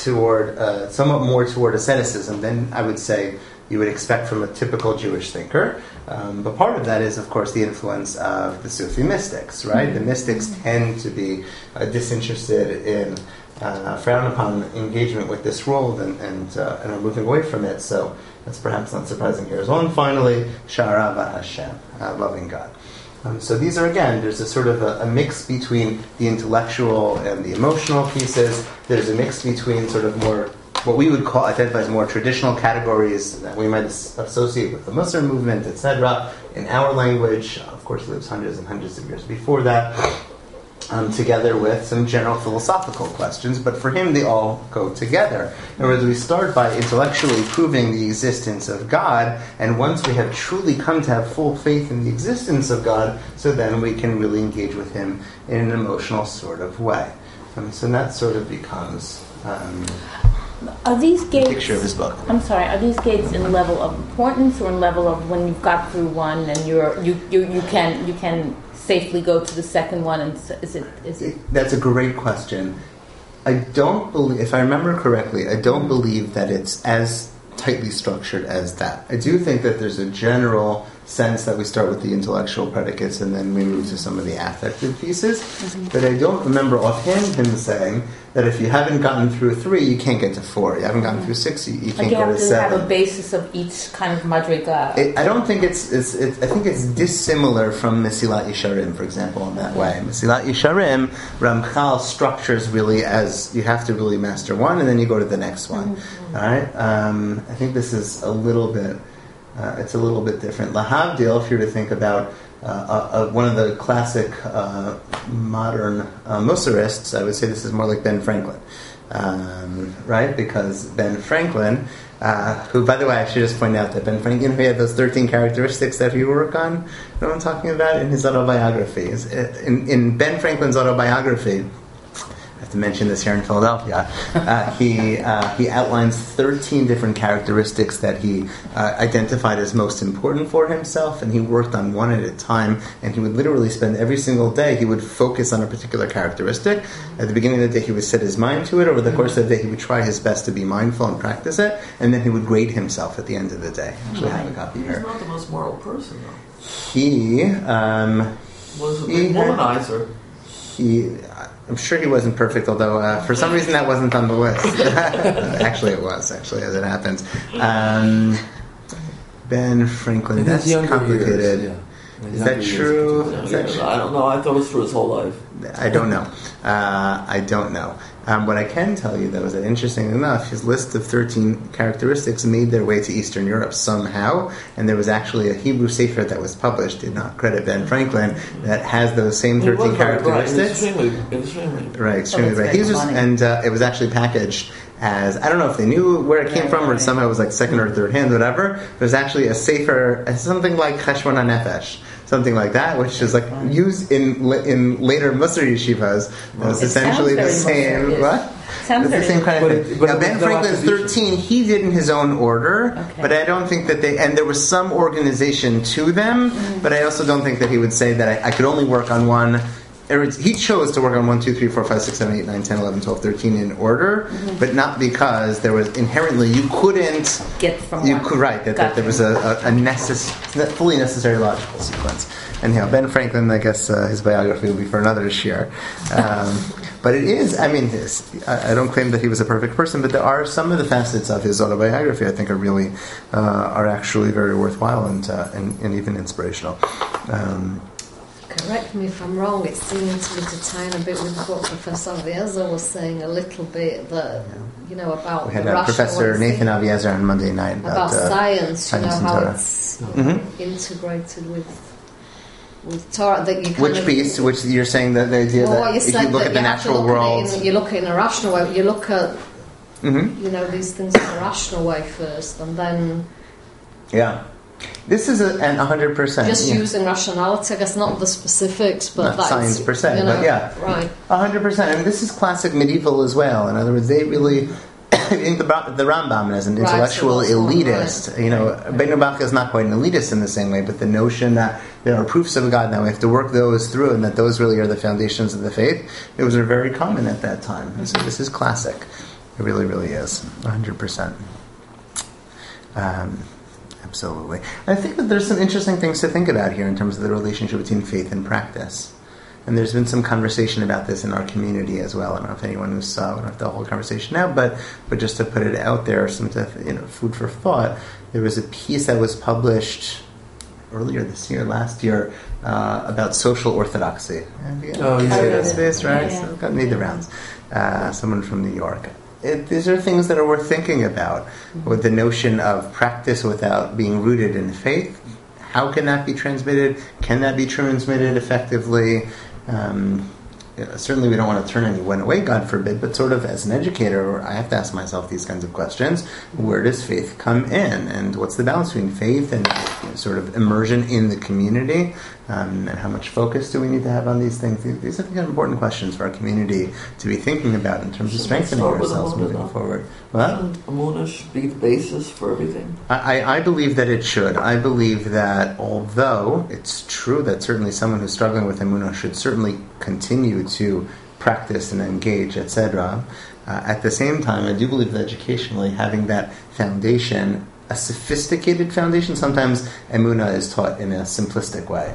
more toward asceticism than I would say you would expect from a typical Jewish thinker. But part of that is, of course, the influence of the Sufi mystics, right? The mystics tend to be disinterested in frown upon engagement with this world and are moving away from it. So that's perhaps not surprising here as well. And finally, Sha'ar Ahavat Hashem, loving God. So these are, again, there's a sort of a mix between the intellectual and the emotional pieces. There's a mix between sort of more what we would identify as more traditional categories that we might associate with the Musar movement, etc. In our language, of course, it lives hundreds and hundreds of years before that. Together with some general philosophical questions, but for him they all go together. In other words, we start by intellectually proving the existence of God, and once we have truly come to have full faith in the existence of God, so then we can really engage with him in an emotional sort of way. So that sort of becomes are these gates, the picture of his book. I'm sorry, are these gates in level of importance or in level of when you've got through one and you can safely go to the second one, and is it? That's a great question. I don't believe, if I remember correctly, I don't believe that it's as tightly structured as that. I do think that there's a general sense that we start with the intellectual predicates and then we move to some of the affective pieces. But I don't remember offhand him saying that if you haven't gotten through 3, you can't get to 4. You haven't gotten through 6, you can't go to 7. You have to have a basis of each kind of madriga. I don't think I think it's dissimilar from Mesilat Yesharim, for example, in that way. Mesilat Yesharim, Ramchal structures really as you have to really master one and then you go to the next one. All right? I think this is a little bit it's a little bit different. Lahavdil, if you're to think about one of the classic modern Musarists, I would say this is more like Ben Franklin, right? Because Ben Franklin, who, by the way, I should just point out that Ben Franklin, he had those 13 characteristics that he worked on, you know what I'm talking about, in his autobiography. In Ben Franklin's autobiography, I have to mention this here in Philadelphia, he outlines 13 different characteristics that he identified as most important for himself, and he worked on one at a time, and he would literally spend every single day, he would focus on a particular characteristic. At the beginning of the day, he would set his mind to it. Over the course of the day, he would try his best to be mindful and practice it, and then he would grade himself at the end of the day. Actually, I have a copy here. He's not the most moral person, though. He was a big womanizer. I'm sure he wasn't perfect, although for some reason that wasn't on the list. Actually, it was, as it happens. Ben Franklin, that's complicated. Years, yeah. Is that true? I don't know. I thought it was through his whole life. I don't know. What I can tell you, though, is that interestingly enough, his list of 13 characteristics made their way to Eastern Europe somehow, and there was actually a Hebrew Sefer that was published, did not credit Ben Franklin, that has those same 13 characteristics. Extremely right. And it was actually packaged as, I don't know if they knew where it came from, or somehow it was like second or third hand, whatever. It was actually a Sefer, something like Cheshbon HaNefesh, something like that, which is like used in later Musar yeshivas. It was essentially the same. What? It's the same kind of thing. Now, Ben Franklin's 13, he did in his own order, but I don't think that and there was some organization to them, but I also don't think that he would say that I could only work on one. He chose to work on 1, 2, 3, 4, 5, 6, 7, 8, 9, 10, 11, 12, 13 in order, but not because there was inherently, you couldn't get from you could, right, that there was a fully necessary logical sequence. Anyhow, Ben Franklin, I guess his biography will be for another year. But it is, I mean, I don't claim that he was a perfect person, but there are some of the facets of his autobiography I think are actually very worthwhile and even inspirational. Correct me if I'm wrong, it seemed to me to tie in a bit with what Professor Aviezer was saying a little bit, that, about we had Professor Nathan Aviezer on Monday night about science, how it's integrated with Torah, that you which you're saying that the idea that if you look at the natural world, you look in a rational way, you look at these things in a rational way first, and then this is 100%. Just using rationality, I guess, not the specifics, but not science per se, but right, 100%. And this is classic medieval as well. In other words, they really. In the Rambam as an intellectual elitist, Beit Bachya is not quite an elitist in the same way, but the notion that there are proofs of God, now we have to work those through, and that those really are the foundations of the faith, those are very common at that time. And so this is classic. It really, really is. 100%. Absolutely. I think that there's some interesting things to think about here in terms of the relationship between faith and practice. And there's been some conversation about this in our community as well. I don't know if anyone who saw, we don't have the whole conversation now, but just to put it out there, some food for thought. There was a piece that was published earlier this year, last year, about social orthodoxy. Space, right? Yeah. So it made the rounds. Someone from New York. These are things that are worth thinking about. With the notion of practice without being rooted in faith. How can that be transmitted? Can that be transmitted effectively? Certainly we don't want to turn anyone away, God forbid, but sort of as an educator, I have to ask myself these kinds of questions. Where does faith come in? And what's the balance between faith and sort of immersion in the community? And how much focus do we need to have on these things? These are the important questions for our community to be thinking about in terms of strengthening ourselves moving forward. What? Emunah should be the basis for everything. I believe that it should. I believe that although it's true that certainly someone who's struggling with Emunah should certainly continue to practice and engage, etc., at the same time, I do believe that educationally having that foundation, a sophisticated foundation, sometimes Emunah is taught in a simplistic way.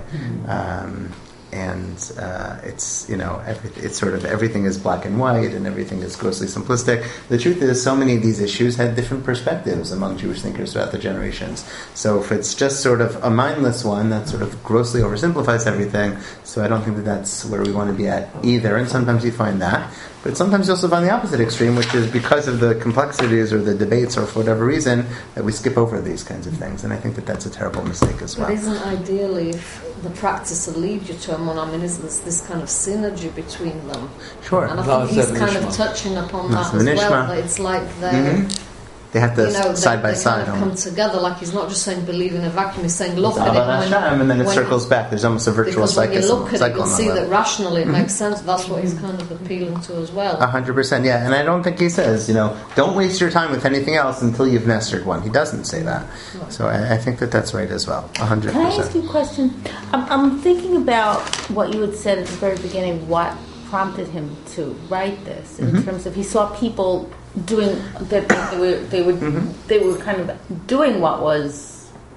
It's it's sort of everything is black and white and everything is grossly simplistic. The truth is, so many of these issues had different perspectives among Jewish thinkers throughout the generations. So if it's just sort of a mindless one, that sort of grossly oversimplifies everything. So I don't think that that's where we want to be at either. And sometimes you find that. But sometimes you also find the opposite extreme, which is because of the complexities or the debates or for whatever reason, that we skip over these kinds of things. And I think that that's a terrible mistake as well. But isn't ideally, if the practice will lead you to Emunah, isn't this kind of synergy between them? Sure. And I think he's kind of touching upon that as well, that it's like they're... They have to side by side. Kind of come together. Like he's not just saying believe in a vacuum. He's saying look at it, and then it circles back. There's almost a virtual cycle. When you look at it, you'll see that rationally it makes sense. That's what he's kind of appealing to as well. 100%, yeah. And I don't think he says, don't waste your time with anything else until you've mastered one. He doesn't say that. So I think that that's right as well. 100%. Can I ask you a question? I'm thinking about what you had said at the very beginning. What prompted him to write this in terms of he saw people doing that they were kind of doing what was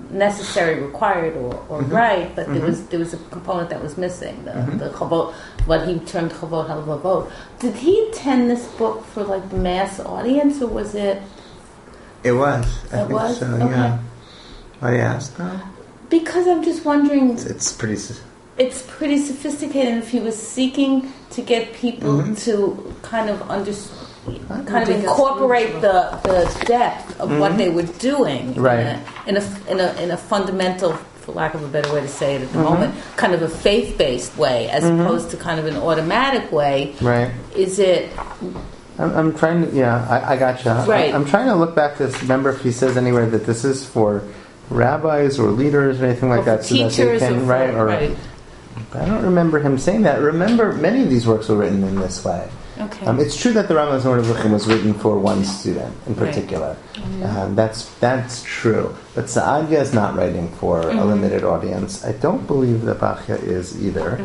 necessary, required, or right, but there was a component that was missing. The chavot, what he termed chavot halavavot. Did he attend this book for like the mass audience, or was it? It was. I It think was? so. Okay. Yeah. Why do you ask? Because I'm just wondering. It's pretty. It's pretty sophisticated. If he was seeking to get people to kind of incorporate the depth of what they were doing, Right. in a fundamental, for lack of a better way to say it at the moment, kind of a faith-based way, as opposed to kind of an automatic way. Right. Is it? I'm trying to. Yeah, I gotcha. Right. I'm trying to look back to this. Remember if he says anywhere that this is for rabbis or leaders or anything like Or for that, so that teachers they can or write. Or right. I don't remember him saying that. Remember, many of these works were written in this way. Okay. It's true that the Rambam's Moreh was written for one student in Right. particular. That's true. But Saadia is not writing for a limited audience. I don't believe that Bachya is either.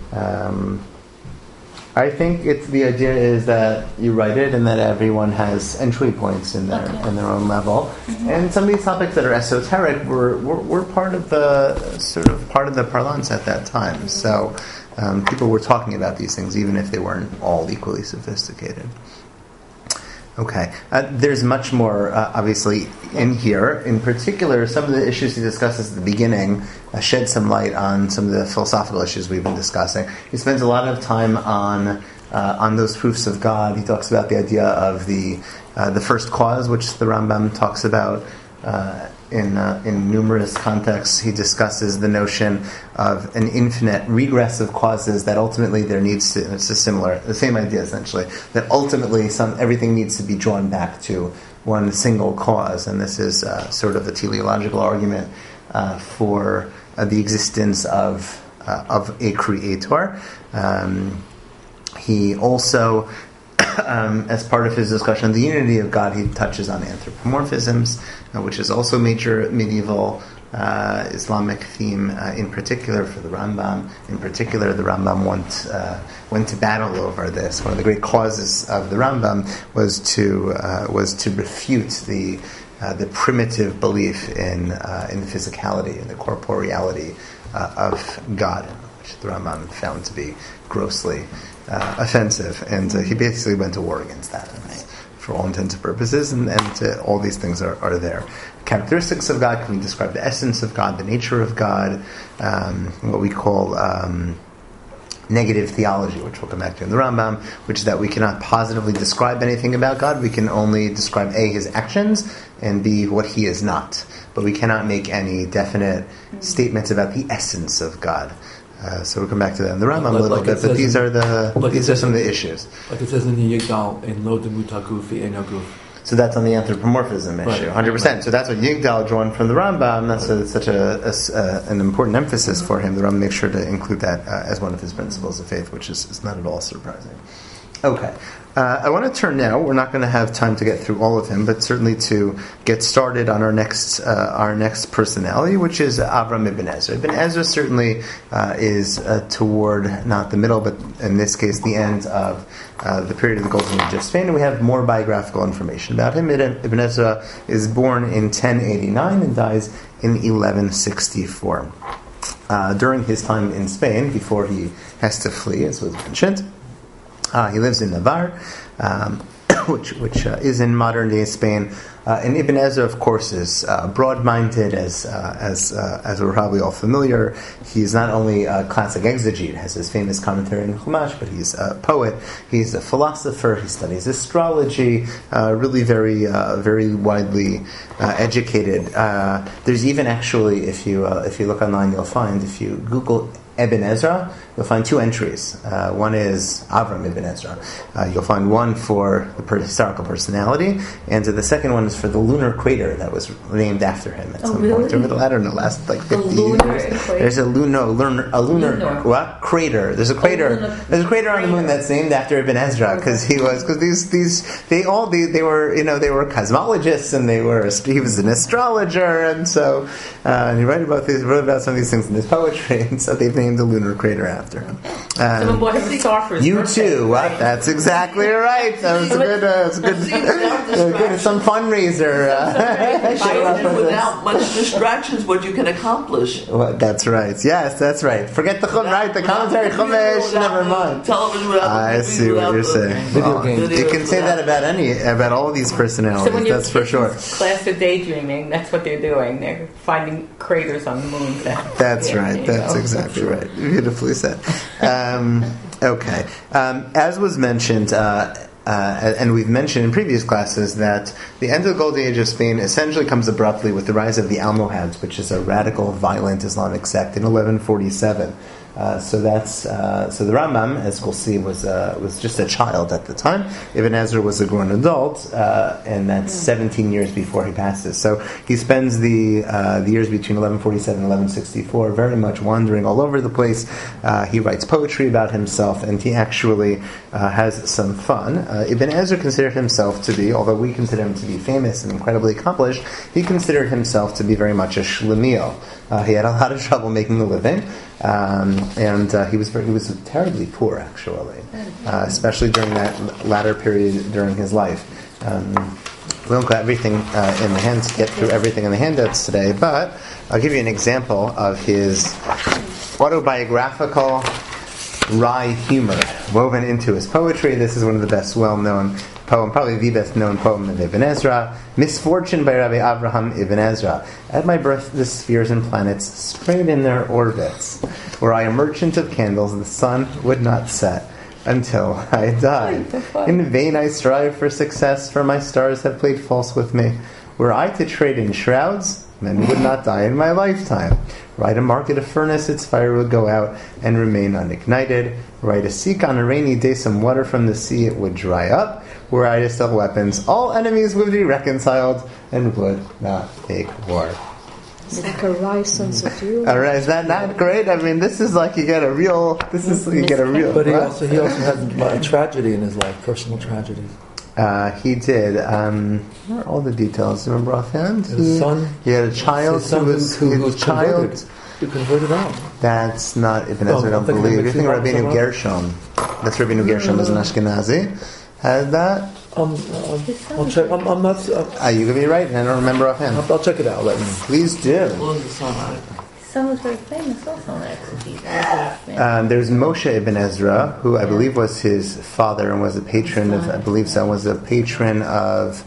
I think the idea is that you write it and that everyone has entry points in their own level. And some of these topics that are esoteric were part of the parlance at that time. So people were talking about these things even if they weren't all equally sophisticated. Okay. There's much more, obviously, in here. In particular, some of the issues he discusses at the beginning shed some light on some of the philosophical issues we've been discussing. He spends a lot of time on those proofs of God. He talks about the idea of the first cause, which the Rambam talks about in numerous contexts. He discusses the notion of an infinite regress of causes, that ultimately there needs to, it's the same idea essentially, that ultimately everything needs to be drawn back to one single cause, and this is sort of a teleological argument for the existence of a creator. He also, as part of his discussion of the unity of God, he touches on anthropomorphisms, which is also a major medieval Islamic theme, in particular for the Rambam. In particular, the Rambam went to battle over this. One of the great causes of the Rambam was to refute the primitive belief in the physicality and the corporeality of God, which the Rambam found to be grossly offensive, and he basically went to war against that, for all intents and purposes, and all these things are there. Characteristics of God, can we describe the essence of God, the nature of God, what we call negative theology, which we'll come back to in the Rambam, which is that we cannot positively describe anything about God. We can only describe A, his actions, and B, what he is not. But we cannot make any definite statements about the essence of God. So we'll come back to that in the Rambam a little bit, but these are some of the issues. Like it says in the Yigdal, in Lo Demutaguf Enaguf. So that's on the anthropomorphism issue, 100%. Right. So that's what Yigdal drawn from the Rambam. That's such an important emphasis for him. The Rambam makes sure to include that as one of his principles of faith, which is not at all surprising. Okay. I want to turn now. We're not going to have time to get through all of him, but certainly to get started on our next personality, which is Avram Ibn Ezra. Ibn Ezra certainly is toward not the middle, but in this case the end of the period of the Golden Age of Spain, and we have more biographical information about him. Ibn Ezra is born in 1089 and dies in 1164. During his time in Spain, before he has to flee, as was mentioned, he lives in Navarre, which is in modern-day Spain. And Ibn Ezra, of course, is broad-minded, as we're probably all familiar. He's not only a classic exegete, has his famous commentary in Chumash, but he's a poet. He's a philosopher. He studies astrology. Really, very, very widely educated. There's even actually, if you look online, you'll find, if you Google Ibn Ezra, you'll find two entries. One is Avram Ibn Ezra. You'll find one for the historical personality, and the second one is for the lunar crater that was named after him at some point over the, I don't know, last 50 years. There's a lunar what? Crater. There's a crater. There's a crater on the moon that's named after Ibn Ezra because they were cosmologists, and he was an astrologer, and so and he wrote about some of these things in his poetry, and so they've named named a lunar crater after him. Someone bought him a star for his You birthday. too. What? That's exactly right. That was a good. Some fundraiser. Without much distractions, what you can accomplish. Well, that's right. Yes, that's right. Forget the the commentary Chumash. Never mind. Television without I see what you're saying. Video games. You can say that about all of these personalities. So when That's for sure. Class of daydreaming, that's what they're doing. They're finding craters on the moon. That's right. That's exactly right. Beautifully said. Okay. As was mentioned, and we've mentioned in previous classes, that the end of the Golden Age of Spain essentially comes abruptly with the rise of the Almohads, which is a radical, violent Islamic sect in 1147. So the Rambam, as we'll see, was just a child at the time. Ibn Ezra was a grown adult, and that's 17 years before he passes. So he spends the years between 1147 and 1164 very much wandering all over the place. He writes poetry about himself, and he actually has some fun. Ibn Ezra considered himself to be, although we consider him to be famous and incredibly accomplished, he considered himself to be very much a shlemiel. He had a lot of trouble making a living. And he was terribly poor, actually, especially during that latter period during his life. We don't got everything in the hands, get through everything in the handouts today, but I'll give you an example of his autobiographical wry humor woven into his poetry. This is one of the best well-known poem, probably the best known poem of Ibn Ezra, Misfortune by Rabbi Avraham Ibn Ezra. At my birth the spheres and planets sprayed in their orbits. Were I a merchant of candles, the sun would not set until I died. In vain I strive for success, for my stars have played false with me. Were I to trade in shrouds, men would not die in my lifetime. Were I to market a furnace, its fire would go out and remain unignited. Were I to seek on a rainy day some water from the sea, it would dry up. Were I to sell weapons, all enemies would be reconciled and would not make war. It's like a wry sense of humor. All right, is that not great? I mean, this is like you get a real. But he also had a tragedy in his life, personal tragedies. He did. What are all the details? Remember offhand? His son. He had a child who was converted. Who converted out. That's not Ibn Ezra. I don't believe. You think Rabbeinu Gershom? That's Rabbeinu Gershom as an Ashkenazi. Has that? I'll check. I'm not. You could be right. I don't remember offhand. I'll check it out. Let me know. Please do. Son was very famous also in exegesis. There's Moshe Ibn Ezra, who I believe was his father and was a patron of. I believe so. Was a patron of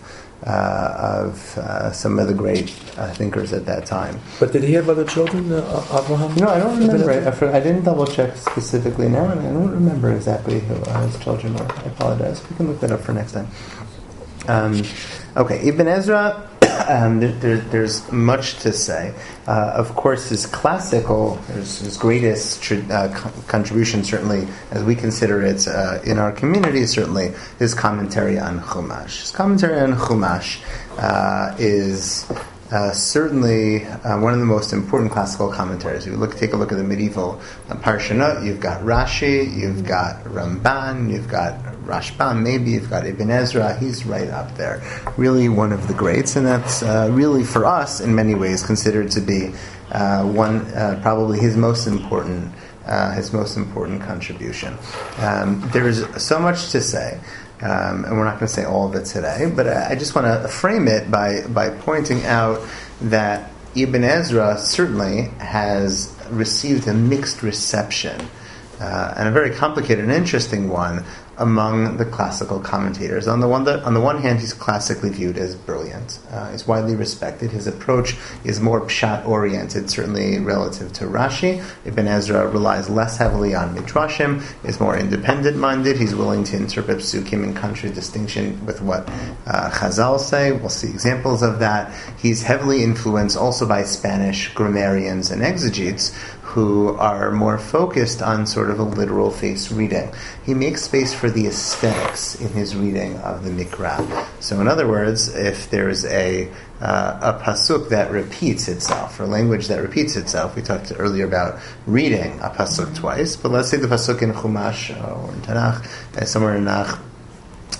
some of the great thinkers at that time. But did he have other children, Abraham? No, I don't remember. I didn't double check specifically now, and I don't remember exactly who his children were. I apologize. We can look that up for next time. Okay, Ibn Ezra. There's much to say. Of course, his greatest contribution, certainly as we consider it in our community, certainly his commentary on Chumash. His commentary on Chumash is certainly one of the most important classical commentaries. If you take a look at the medieval Parshanot, you've got Rashi, you've got Ramban, you've got Rashbam, maybe you've got Ibn Ezra. He's right up there. Really one of the greats, and that's really for us in many ways considered to be probably his most important contribution. There's so much to say. And we're not going to say all of it today, but I just want to frame it by pointing out that Ibn Ezra certainly has received a mixed reception, and a very complicated and interesting one among the classical commentators. On the one hand, he's classically viewed as brilliant. He's widely respected. His approach is more pshat-oriented, certainly relative to Rashi. Ibn Ezra relies less heavily on midrashim, is more independent-minded. He's willing to interpret psukim in contradistinction with what Chazal say. We'll see examples of that. He's heavily influenced also by Spanish grammarians and exegetes who are more focused on sort of a literal face reading. He makes space for the aesthetics in his reading of the Mikra. So in other words, if there's a pasuk that repeats itself, or language that repeats itself, we talked earlier about reading a pasuk twice, but let's say the pasuk in Chumash or in Tanakh, somewhere in Tanakh,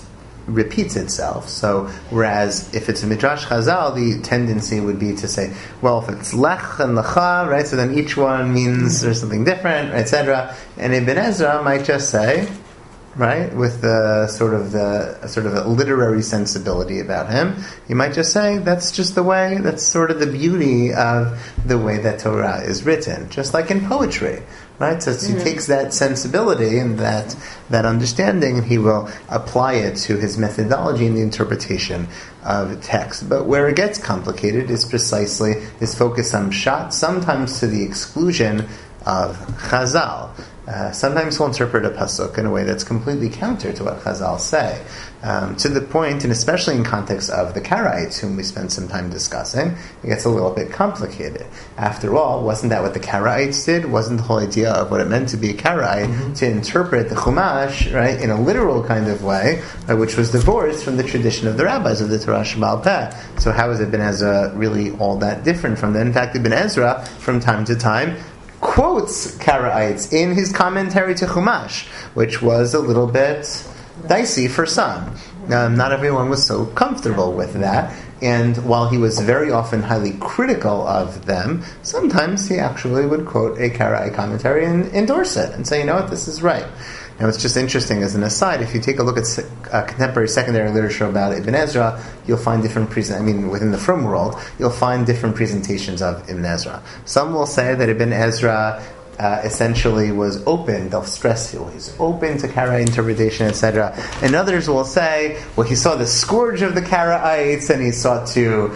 repeats itself. So, whereas if it's a Midrash Chazal, the tendency would be to say, well, if it's Lech and Lecha, right, so then each one means there's something different, etc. And Ibn Ezra might just say, right, with a sort of a literary sensibility about him, you might just say that's just the way. That's sort of the beauty of the way that Torah is written, just like in poetry, right? So he takes that sensibility and that understanding, and he will apply it to his methodology in the interpretation of text. But where it gets complicated is precisely his focus on Pshat, sometimes to the exclusion of Chazal. Sometimes we'll interpret a pasuk in a way that's completely counter to what Chazal say, to the point, and especially in context of the Karaites, whom we spent some time discussing, it gets a little bit complicated. After all, wasn't that what the Karaites did? Wasn't the whole idea of what it meant to be a Karaite to interpret the Chumash, right, in a literal kind of way, which was divorced from the tradition of the rabbis of the Torah Sheba'al Peh? So how is Ibn Ezra really all that different from that? In fact, Ibn Ezra, from time to time, quotes Karaites in his commentary to Chumash, which was a little bit dicey for some. Not everyone was so comfortable with that, and while he was very often highly critical of them, sometimes he actually would quote a Karaite commentary and endorse it and say, you know what, this is right. Now, it's just interesting as an aside, if you take a look at contemporary secondary literature about Ibn Ezra, you'll find different within the Frum world, you'll find different presentations of Ibn Ezra. Some will say that Ibn Ezra essentially was open, they'll stress he's open to Karaite interpretation, etc. And others will say, well, he saw the scourge of the Karaites and he sought to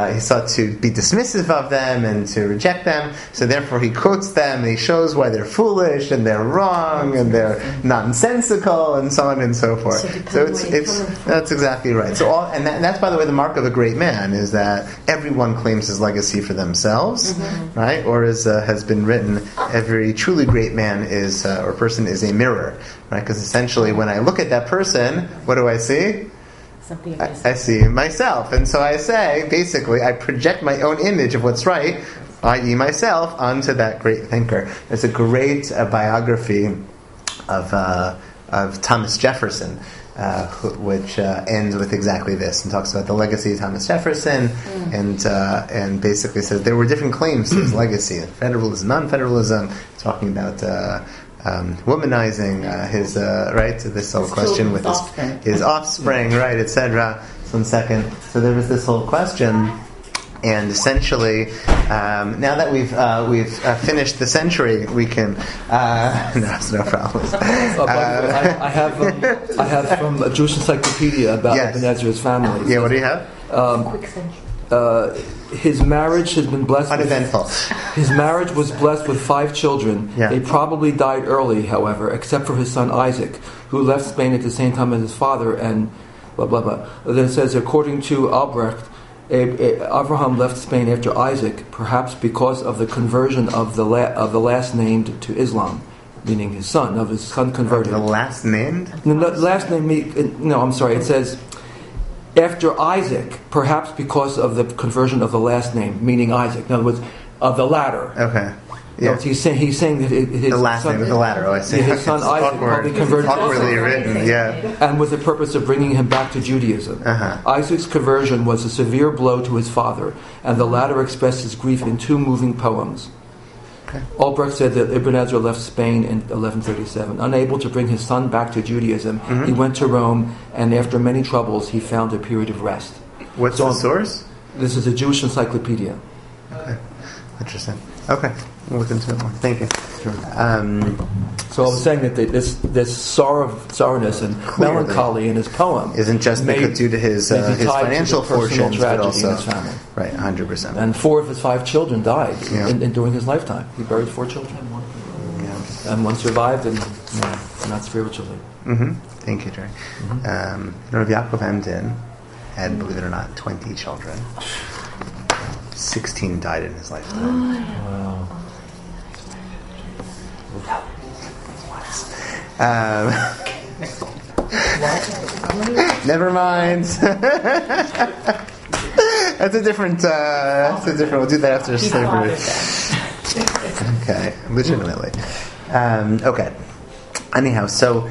be dismissive of them and to reject them, so therefore he quotes them and he shows why they're foolish and they're wrong and they're nonsensical and so on and so forth. So it's that's exactly right. So that's, by the way, the mark of a great man, is that everyone claims his legacy for themselves, right? Or as has been written, every truly great man or person is a mirror, right? Because essentially, when I look at that person, what do I see? I see myself, and so I say, basically, I project my own image of what's right, i.e., myself, onto that great thinker. There's a great biography of Thomas Jefferson, which ends with exactly this, and talks about the legacy of Thomas Jefferson, and basically says there were different claims to his legacy: federalism, non-federalism, talking about womanizing his right, this whole question with his offspring, right, etc. So one second. So there was this whole question. And essentially, now that we've finished the century, we can. No, it's no problem. I have from a Jewish encyclopedia about Ibn Ezra's family. Yeah, what do you have? Quick century. His marriage has been blessed. Uneventful. His marriage was blessed with 5 children. Yeah. They probably died early, however, except for his son Isaac, who left Spain at the same time as his father. And blah blah blah. Then it says, according to Albrecht, Abraham left Spain after Isaac, perhaps because of the conversion of the last named to Islam, meaning his son. Of his son converted. The last named? No, last name. No, I'm sorry. It says after Isaac, perhaps because of the conversion of the last name, meaning Isaac. In other words, of the latter. Okay. Yeah. No, he's saying that his the last son, name is the latter. Oh, I see. His son Isaac probably converted. Awkwardly written, yeah. And with the purpose of bringing him back to Judaism. Isaac's conversion was a severe blow to his father, and the latter expressed his grief in 2 moving poems. Okay. Albrecht said that Ibn Ezra left Spain in 1137. Unable to bring his son back to Judaism, he went to Rome, and after many troubles, he found a period of rest. What's the source? This is a Jewish encyclopedia. Okay. Interesting. Okay. We'll look into it more. Thank you. Sure. So I was saying that this sorrowness and melancholy in his poem isn't just due to his financial fortunes, but also in his family. Right, 100%. And 4 of his 5 children died during his lifetime. He buried 4 children, and one survived, and not spiritually. Thank you, Jerry. Rav Yaakov Emden had, believe it or not, 20 children. 16 died in his lifetime. Wow. Never mind. That's a different. We'll do that after slavery. Okay, legitimately. Okay. Anyhow, so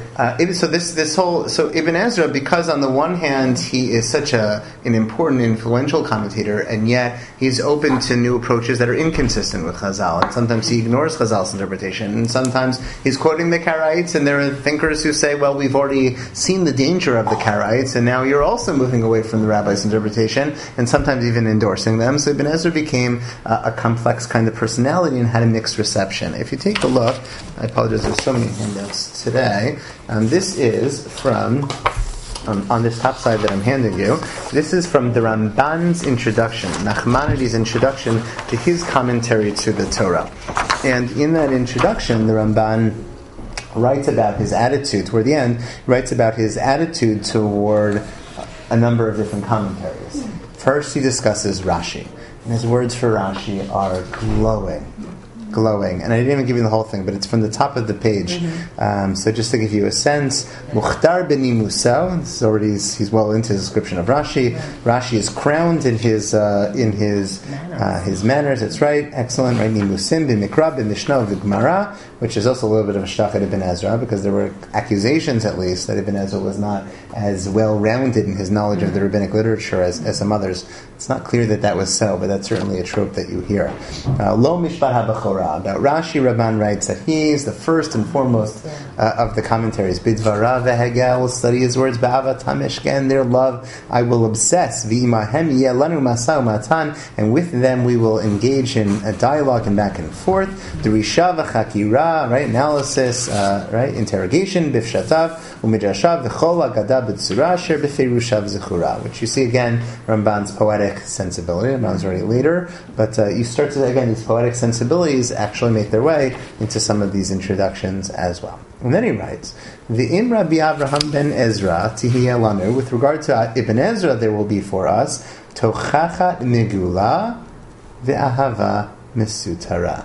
Ibn Ezra, because on the one hand he is such an important, influential commentator, and yet he's open to new approaches that are inconsistent with Chazal, and sometimes he ignores Chazal's interpretation, and sometimes he's quoting the Karaites, and there are thinkers who say, well, we've already seen the danger of the Karaites, and now you're also moving away from the rabbi's interpretation, and sometimes even endorsing them. So Ibn Ezra became a complex kind of personality and had a mixed reception. If you take a look, I apologize, there's so many handouts today. This is from, on this top side that I'm handing you, this is from the Ramban's introduction, Nachmanides' introduction to his commentary to the Torah. And in that introduction, the Ramban writes about his attitude, toward the end, writes about his attitude toward a number of different commentaries. First, he discusses Rashi. And his words for Rashi are glowing. And I didn't even give you the whole thing, but it's from the top of the page. So just to give you a sense, Mukhtar b'ni Musa, he's well into his description of Rashi. Rashi is crowned in his manners. That's right, excellent. Right, Nimusim b'Mikra b'Mishnah v'Gemara, which is also a little bit of a shtach at Ibn Ezra, because there were accusations, at least, that Ibn Ezra was not as well-rounded in his knowledge of the rabbinic literature as some others. It's not clear that was so, but that's certainly a trope that you hear. Lo mishpat habachora. About Rashi, Rabban writes that he's the first and foremost of the commentaries. Bidvara v'hegel, study his words. Ba'avat hameshken, their love I will obsess. V'imahem yelanu masau matan, and with them we will engage in a dialogue and back and forth. D'risha v'chakira, right, analysis, right, interrogation. Bifshatav u'midrashav v'chol agada b'tzura asher b'ferushav zechura, which you see again Ramban's poetic sensibility. Ramban's already later, but you start to, again, these poetic sensibilities actually make their way into some of these introductions as well. And then he writes, V'im Rabbi Avraham ben Ezra tihiyeh lanu, with regard to Ibn Ezra there will be for us tochachat megula ve'ahava mesutara.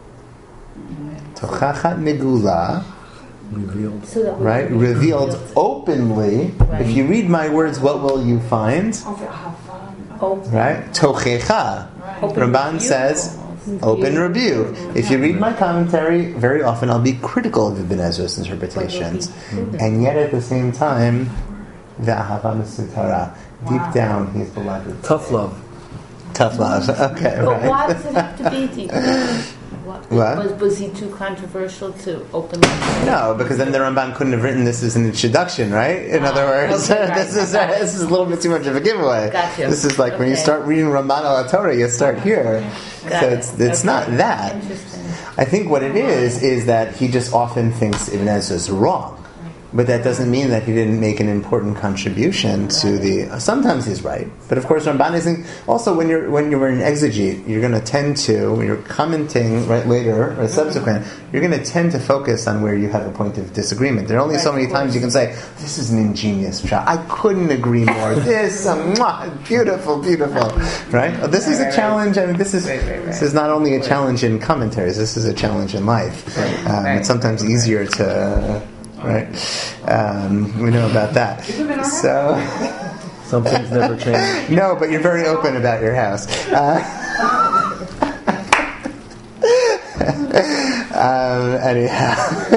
Tochachat megula, revealed, right? Revealed openly. Right. If you read my words, what will you find? Right? Tochecha. Ramban says open rebuke. If you read my commentary, very often I'll be critical of Ibn Ezra's interpretations, and yet at the same time, ve'ahava mesutara, deep down he's beloved. Tough love. Okay, but right. why does it have to be deep down? What? Was he too controversial to open up? No, because then the Ramban couldn't have written this as an introduction, right? In other words, okay, right. this is a little bit too much of a giveaway. Gotcha. This is like when you start reading Ramban al Torah, you start here. It's not that. Interesting. I think what it is that he just often thinks Ibn Ezra is wrong. But that doesn't mean that he didn't make an important contribution to the. Sometimes he's right, but of course Ramban isn't. Also, when you're an exegete, you're going to tend to, when you're commenting right later or subsequent, you're going to tend to focus on where you have a point of disagreement. There are only so many times you can say, "This is an ingenious shot. I couldn't agree more. This, beautiful, right? This is a challenge. I mean, this is not only a challenge in commentaries. This is a challenge in life. It's sometimes easier to. Right, we know about that. So some things never change. No, but you're very open about your house. Anyhow,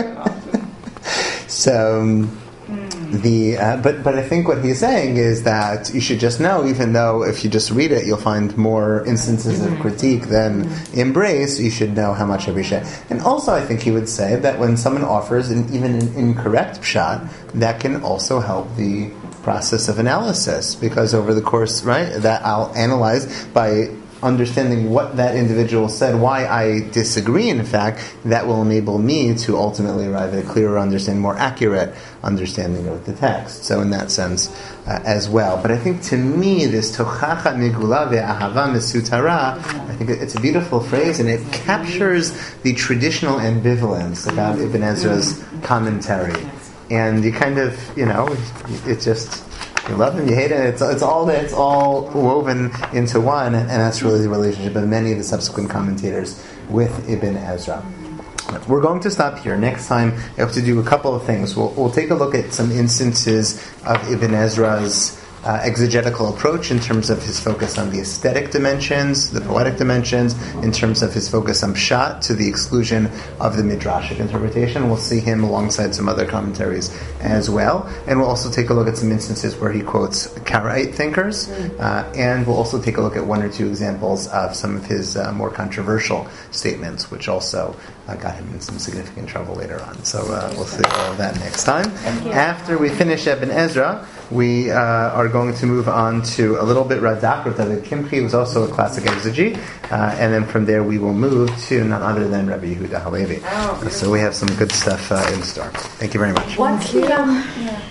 so but I think what he's saying is that you should just know, even though if you just read it, you'll find more instances of critique than embrace, you should know how much I appreciate. And also, I think he would say that when someone offers even an incorrect pshat, that can also help the process of analysis, because over the course, right, that I'll analyze by understanding what that individual said, why I disagree, in fact, that will enable me to ultimately arrive at a clearer understanding, more accurate understanding of the text. So in that sense, as well. But I think to me, this tochacha megula ve'ahava mesutara, I think it's a beautiful phrase, and it captures the traditional ambivalence about Ibn Ezra's commentary. And you kind of, it's just, you love him, you hate him. It's all woven into one, and that's really the relationship of many of the subsequent commentators with Ibn Ezra. We're going to stop here. Next time, I hope to do a couple of things. We'll take a look at some instances of Ibn Ezra's exegetical approach in terms of his focus on the aesthetic dimensions, the poetic dimensions, in terms of his focus on pshat to the exclusion of the midrashic interpretation. We'll see him alongside some other commentaries as well. And we'll also take a look at some instances where he quotes Karaite thinkers, and we'll also take a look at one or two examples of some of his more controversial statements, which also got him in some significant trouble later on. So we'll see all of that next time. After we finish Ibn Ezra, we are going to move on to a little bit Radak, David Kimchi, who's also a classic exegete, and then from there we will move to none other than Rabbi Yehuda Halevi. So we have some good stuff in store. Thank you very much. What's the